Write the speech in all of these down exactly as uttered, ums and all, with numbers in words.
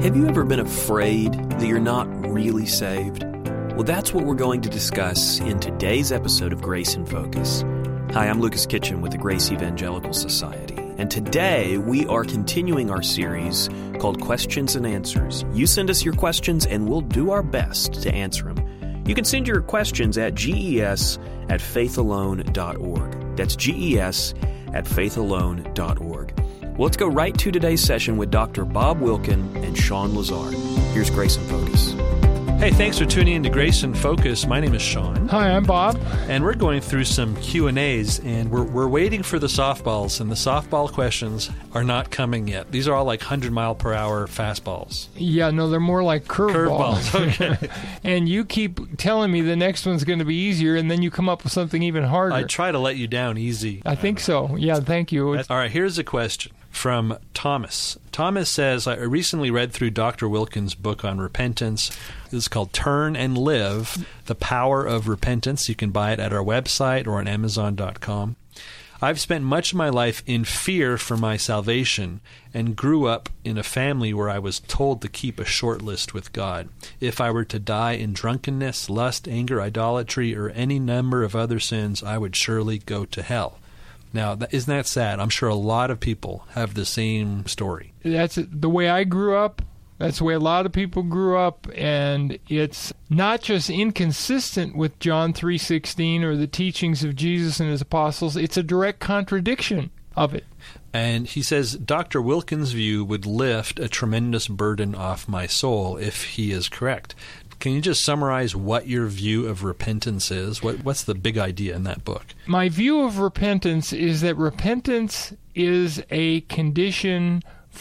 Have you ever been afraid that you're not really saved? Well, that's what we're going to discuss in today's episode of Grace in Focus. Hi, I'm Lucas Kitchen with the Grace Evangelical Society, and today we are continuing our series called Questions and Answers. You send us your questions, and we'll do our best to answer them. You can send your questions at ges at faithalone dot org. That's ges at faithalone dot org. Well, let's go right to today's session with Doctor Bob Wilkin and Sean Lazard. Here's Grace in Focus. Hey, thanks for tuning in to Grace in Focus. My name is Sean. Hi, I'm Bob. And we're going through some Q and A's, and we're we're waiting for the softballs, and the softball questions are not coming yet. These are all like one hundred mile per hour fastballs. Yeah, no, they're more like curveballs. Curveballs, okay. And you keep telling me the next one's going to be easier, and then you come up with something even harder. I try to let you down easy. I think so. Yeah, thank you. All right, here's a question from Thomas. Thomas says, I recently read through Doctor Wilkin's book on repentance. This is called Turn and Live, The Power of Repentance. You can buy it at our website or on amazon dot com. I've spent much of my life in fear for my salvation and grew up in a family where I was told to keep a short list with God. If I were to die in drunkenness, lust, anger, idolatry, or any number of other sins, I would surely go to hell. Now, isn't that sad? I'm sure a lot of people have the same story. That's the way I grew up. That's the way a lot of people grew up, and it's not just inconsistent with John three sixteen or the teachings of Jesus and his apostles, it's a direct contradiction of it. And he says, Doctor Wilkin's view would lift a tremendous burden off my soul if he is correct. Can you just summarize what your view of repentance is? What, what's the big idea in that book? My view of repentance is that repentance is a condition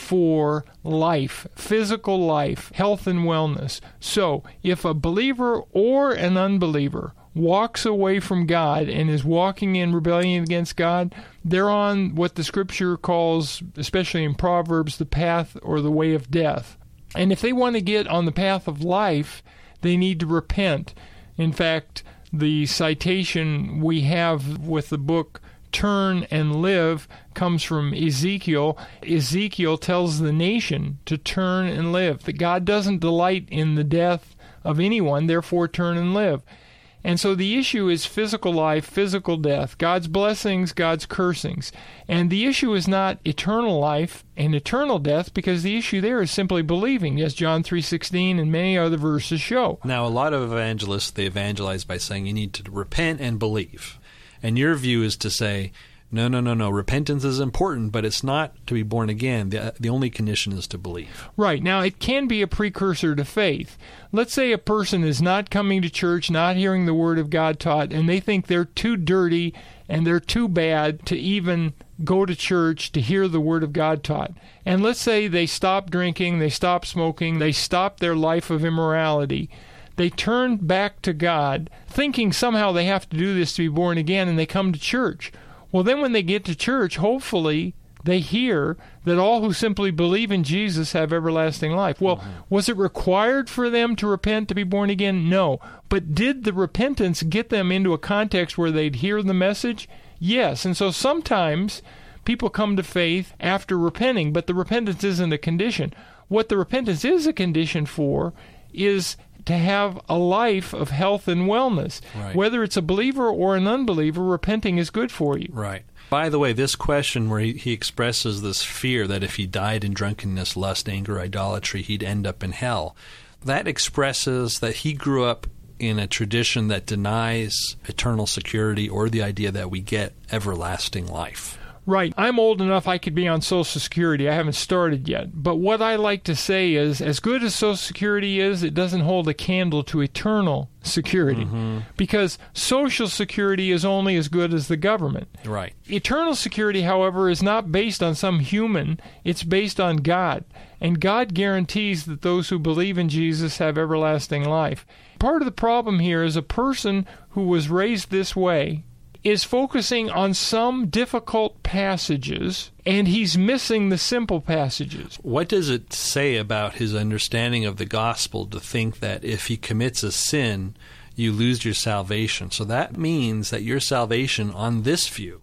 for life, physical life, health and wellness. So if a believer or an unbeliever walks away from God and is walking in rebellion against God, they're on what the Scripture calls, especially in Proverbs, the path or the way of death. And if they want to get on the path of life, they need to repent. In fact, the citation we have with the book Turn and Live comes from Ezekiel. Ezekiel tells the nation to turn and live, that God doesn't delight in the death of anyone, therefore turn and live. And so the issue is physical life, physical death, God's blessings, God's cursings. And the issue is not eternal life and eternal death, because the issue there is simply believing, as John three sixteen and many other verses show. Now, a lot of evangelists, they evangelize by saying you need to repent and believe. And your view is to say, no, no, no, no, repentance is important, but it's not to be born again. The, the only condition is to believe. Right. Now, it can be a precursor to faith. Let's say a person is not coming to church, not hearing the Word of God taught, and they think they're too dirty and they're too bad to even go to church to hear the Word of God taught. And let's say they stop drinking, they stop smoking, they stop their life of immorality. They turn back to God, thinking somehow they have to do this to be born again, and they come to church. Well, then when they get to church, hopefully they hear that all who simply believe in Jesus have everlasting life. Well, mm-hmm. Was it required for them to repent to be born again? No. But did the repentance get them into a context where they'd hear the message? Yes. And so sometimes people come to faith after repenting, but the repentance isn't a condition. What the repentance is a condition for is to have a life of health and wellness. Right. Whether it's a believer or an unbeliever, repenting is good for you. Right. By the way, this question where he, he expresses this fear that if he died in drunkenness, lust, anger, idolatry, he'd end up in hell, that expresses that he grew up in a tradition that denies eternal security or the idea that we get everlasting life. Right. I'm old enough I could be on Social Security. I haven't started yet. But what I like to say is, as good as Social Security is, it doesn't hold a candle to eternal security. Mm-hmm. Because Social Security is only as good as the government. Right. Eternal security, however, is not based on some human. It's based on God. And God guarantees that those who believe in Jesus have everlasting life. Part of the problem here is a person who was raised this way is focusing on some difficult passages, and he's missing the simple passages. What does it say about his understanding of the gospel to think that if he commits a sin, you lose your salvation? So that means that your salvation on this view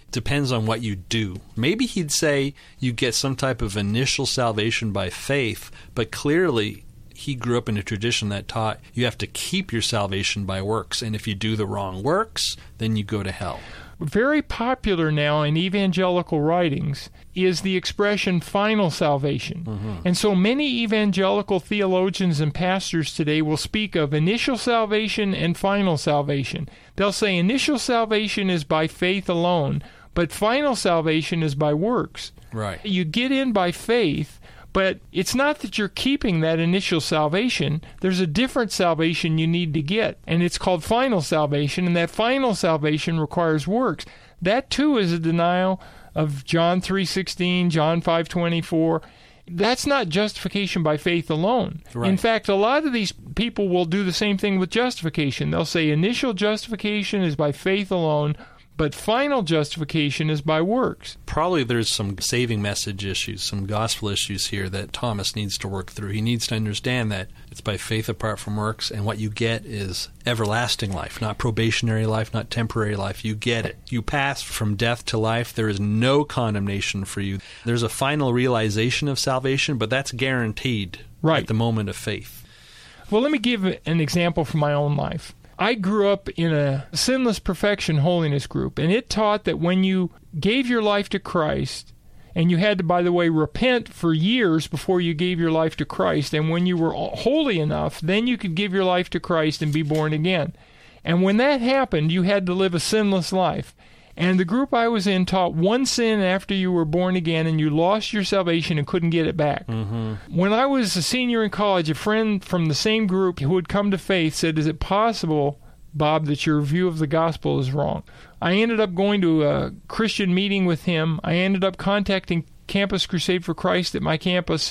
depends on what you do. Maybe he'd say you get some type of initial salvation by faith, but clearly he grew up in a tradition that taught you have to keep your salvation by works, and if you do the wrong works, then you go to hell. Very popular now in evangelical writings is the expression final salvation. Mm-hmm. And so many evangelical theologians and pastors today will speak of initial salvation and final salvation. They'll say initial salvation is by faith alone, but final salvation is by works. Right. You get in by faith, but it's not that you're keeping that initial salvation. There's a different salvation you need to get, and it's called final salvation, and that final salvation requires works. That, too, is a denial of John three sixteen, John five twenty-four. That's not justification by faith alone. Right. In fact, a lot of these people will do the same thing with justification. They'll say initial justification is by faith alone, but final justification is by works. Probably there's some saving message issues, some gospel issues here that Thomas needs to work through. He needs to understand that it's by faith apart from works, and what you get is everlasting life, not probationary life, not temporary life. You get it. You pass from death to life. There is no condemnation for you. There's a final realization of salvation, but that's guaranteed right at the moment of faith. Well, let me give an example from my own life. I grew up in a Sinless Perfection Holiness group, and it taught that when you gave your life to Christ, and you had to, by the way, repent for years before you gave your life to Christ, and when you were holy enough, then you could give your life to Christ and be born again. And when that happened, you had to live a sinless life. And the group I was in taught one sin after you were born again and you lost your salvation and couldn't get it back. Mm-hmm. When I was a senior in college, a friend from the same group who had come to faith said, "Is it possible, Bob, that your view of the gospel is wrong?" I ended up going to a Christian meeting with him. I ended up contacting Campus Crusade for Christ at my campus,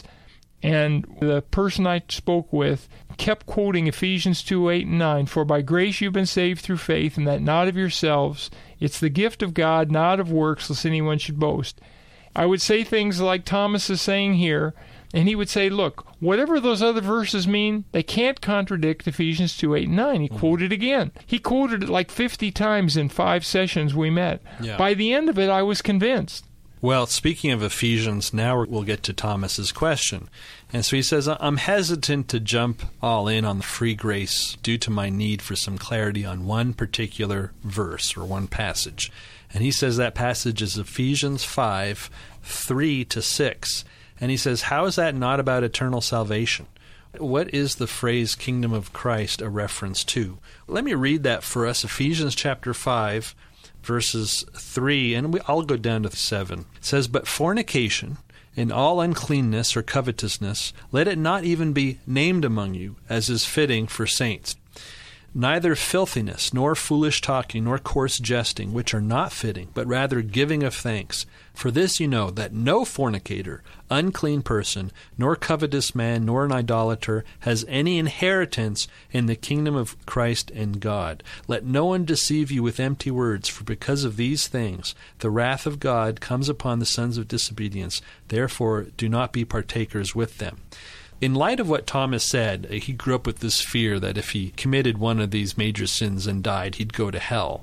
and the person I spoke with kept quoting Ephesians two, eight, and nine, "For by grace you've been saved through faith, and that not of yourselves. It's the gift of God, not of works, lest anyone should boast." I would say things like Thomas is saying here, and he would say, look, whatever those other verses mean, they can't contradict Ephesians two, eight, and nine. He mm-hmm. quoted again. He quoted it like fifty times in five sessions we met. Yeah. By the end of it, I was convinced. Well, speaking of Ephesians, now we'll get to Thomas's question. And so he says, I'm hesitant to jump all in on the free grace due to my need for some clarity on one particular verse or one passage. And he says that passage is Ephesians five, three to six. And he says, how is that not about eternal salvation? What is the phrase kingdom of Christ a reference to? Let me read that for us. Ephesians chapter five, verses three, and we, I'll go down to seven. It says, but fornication and all uncleanness or covetousness, let it not even be named among you, as is fitting for saints. Neither filthiness, nor foolish talking, nor coarse jesting, which are not fitting, but rather giving of thanks. For this you know, that no fornicator, unclean person, nor covetous man, nor an idolater, has any inheritance in the kingdom of Christ and God. Let no one deceive you with empty words, for because of these things the wrath of God comes upon the sons of disobedience. Therefore do not be partakers with them. In light of what Thomas said, he grew up with this fear that if he committed one of these major sins and died, he'd go to hell.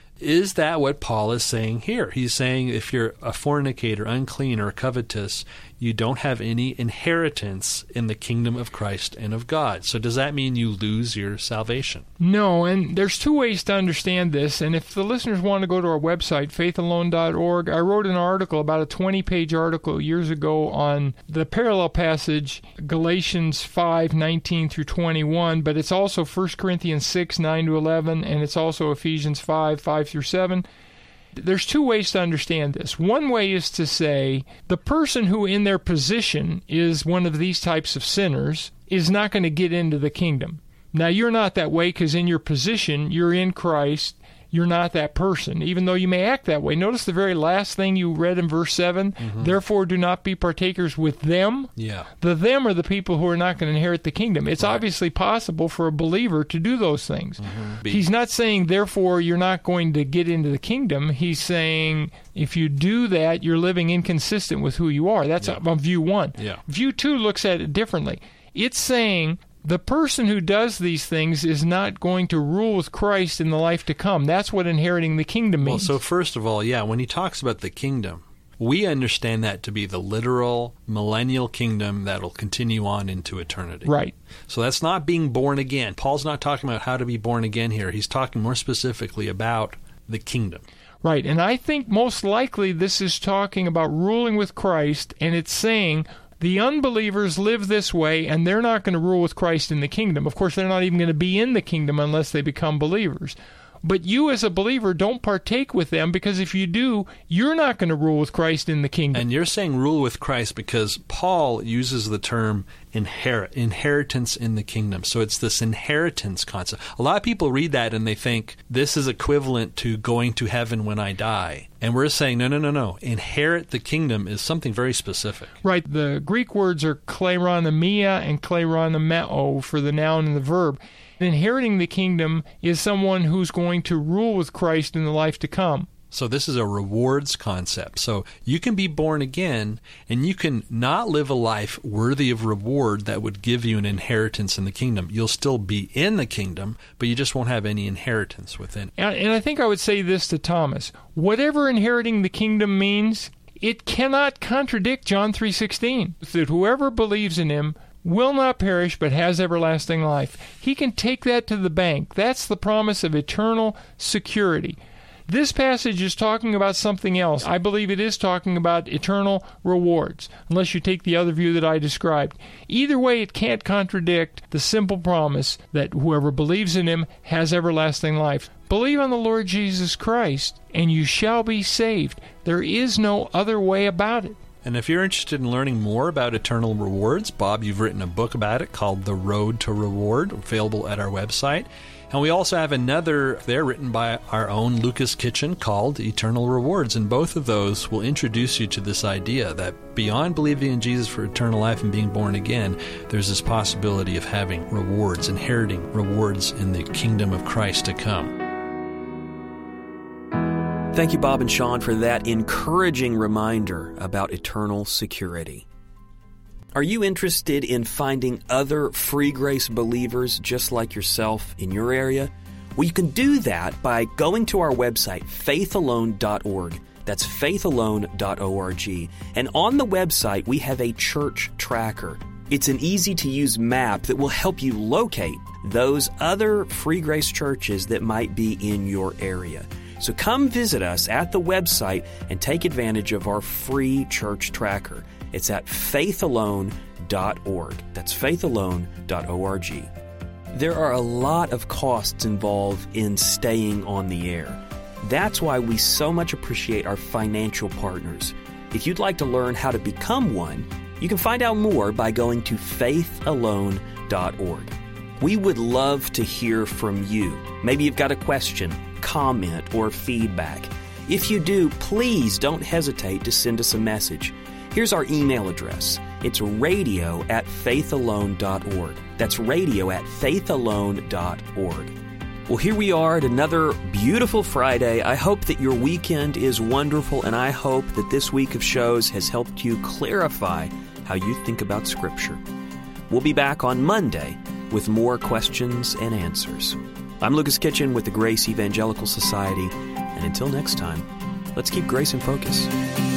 Is that what Paul is saying here? He's saying if you're a fornicator, unclean, or covetous, you don't have any inheritance in the kingdom of Christ and of God. So does that mean you lose your salvation? No, and there's two ways to understand this. And if the listeners want to go to our website, faith alone dot org, I wrote an article, about a twenty-page article years ago on the parallel passage, Galatians five, nineteen through twenty-one, but it's also First Corinthians six, nine to eleven, and it's also Ephesians five, five through seven. There's two ways to understand this. One way is to say the person who in their position is one of these types of sinners is not going to get into the kingdom. Now, you're not that way because in your position, you're in Christ. You're not that person, even though you may act that way. Notice the very last thing you read in verse seven. Mm-hmm. Therefore, do not be partakers with them. Yeah. The them are the people who are not going to inherit the kingdom. It's right. Obviously possible for a believer to do those things. Mm-hmm. He's not saying, therefore, you're not going to get into the kingdom. He's saying, if you do that, you're living inconsistent with who you are. That's yeah. on view one. Yeah. View two looks at it differently. It's saying the person who does these things is not going to rule with Christ in the life to come. That's what inheriting the kingdom means. Well, so first of all, yeah, when he talks about the kingdom, we understand that to be the literal millennial kingdom that will continue on into eternity. Right. So that's not being born again. Paul's not talking about how to be born again here. He's talking more specifically about the kingdom. Right, and I think most likely this is talking about ruling with Christ, and it's saying the unbelievers live this way, and they're not going to rule with Christ in the kingdom. Of course, they're not even going to be in the kingdom unless they become believers. But you as a believer don't partake with them, because if you do, you're not going to rule with Christ in the kingdom. And you're saying rule with Christ because Paul uses the term inherit, inheritance in the kingdom. So it's this inheritance concept. A lot of people read that and they think this is equivalent to going to heaven when I die. And we're saying, no, no, no, no. Inherit the kingdom is something very specific. Right. The Greek words are kleronomia and kleronomeo for the noun and the verb. Inheriting the kingdom is someone who's going to rule with Christ in the life to come. So this is a rewards concept. So you can be born again, and you can not live a life worthy of reward that would give you an inheritance in the kingdom. You'll still be in the kingdom, but you just won't have any inheritance within it. And, and I think I would say this to Thomas. Whatever inheriting the kingdom means, it cannot contradict John three sixteen, that whoever believes in him will not perish but has everlasting life. He can take that to the bank. That's the promise of eternal security. This passage is talking about something else. I believe it is talking about eternal rewards, unless you take the other view that I described. Either way, it can't contradict the simple promise that whoever believes in him has everlasting life. Believe on the Lord Jesus Christ, and you shall be saved. There is no other way about it. And if you're interested in learning more about eternal rewards, Bob, you've written a book about it called The Road to Reward, available at our website. And we also have another there written by our own Lucas Kitchen called Eternal Rewards. And both of those will introduce you to this idea that beyond believing in Jesus for eternal life and being born again, there's this possibility of having rewards, inheriting rewards in the kingdom of Christ to come. Thank you, Bob and Sean, for that encouraging reminder about eternal security. Are you interested in finding other free grace believers just like yourself in your area? Well, you can do that by going to our website, faith alone dot org. That's faith alone dot org. And on the website, we have a church tracker. It's an easy-to-use map that will help you locate those other free grace churches that might be in your area. So come visit us at the website and take advantage of our free church tracker. It's at faith alone dot org. That's faith alone dot org. There are a lot of costs involved in staying on the air. That's why we so much appreciate our financial partners. If you'd like to learn how to become one, you can find out more by going to faith alone dot org. We would love to hear from you. Maybe you've got a question, comment, or feedback. If you do, please don't hesitate to send us a message. Here's our email address. It's radio at faith alone dot org. That's radio at faith alone dot org. Well, here we are at another beautiful Friday. I hope that your weekend is wonderful, and I hope that this week of shows has helped you clarify how you think about Scripture. We'll be back on Monday with more questions and answers. I'm Lucas Kitchen with the Grace Evangelical Society, and until next time, let's keep grace in focus.